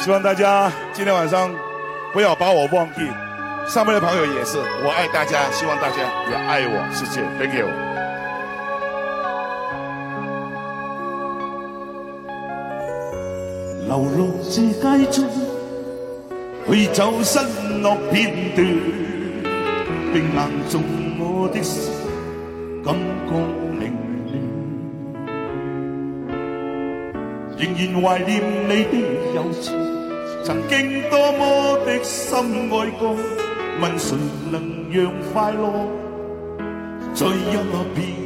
希望大家今天晚上不要把我忘记，上面的朋友也是，我爱大家，希望大家也爱我，谢谢 ，Thank you。流落這街中，去走失落片段，冰冷中我的心感覺凌亂，仍然懷念你的柔情，曾經多麼的深愛過，問誰能讓快樂再一遍？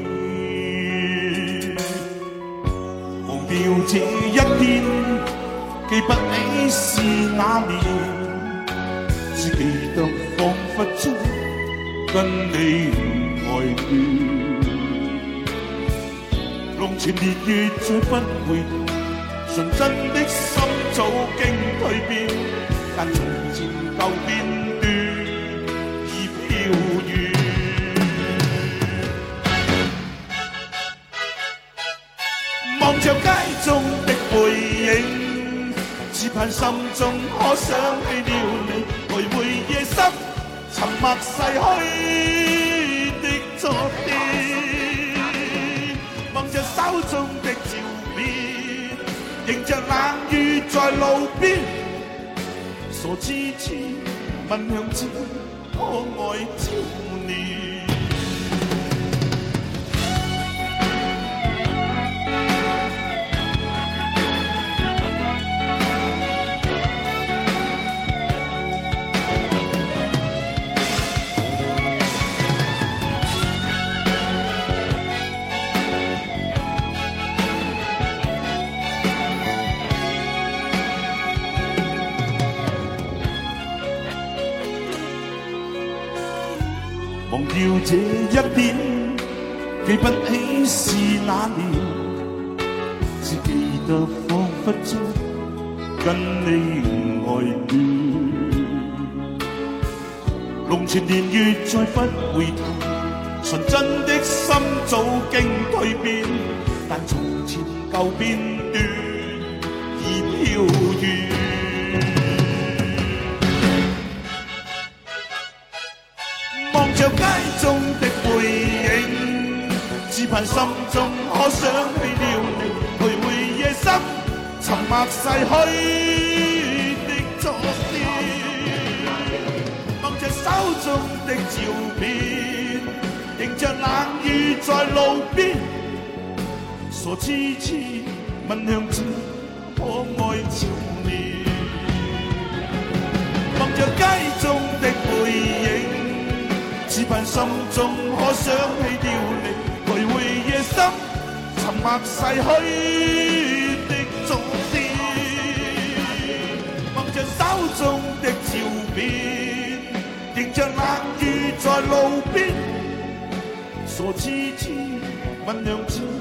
忘掉這一天。記不起是哪年，只記得彷彿中跟你愛戀，濃情烈月再不回頭，純真的心早經蛻變，但從前舊片段已飄遠。望着街中的背影，只盼心中可想起了你，徘徊夜深，沉默逝去的昨天。望着手中的照片，迎着冷雨在路邊，傻痴痴問向前，可愛少年。忘掉這一點，記不起是哪年，只記得彷彿中跟你愛戀，濃情年月再不回頭，純真的心早經蛻變，但從前舊片段已飄遠。望着街中的背影，只盼心中可想起了你，徘徊夜深，沉默逝去的昨天。望着手中的照片，迎着冷雨在路邊，傻痴痴問向前，可愛少年。望着街中的背影，只盼心中可想起了你，徘徊夜深，沉默逝去的昨天。望着手中的照片，迎着冷雨在路邊，傻痴痴問向前。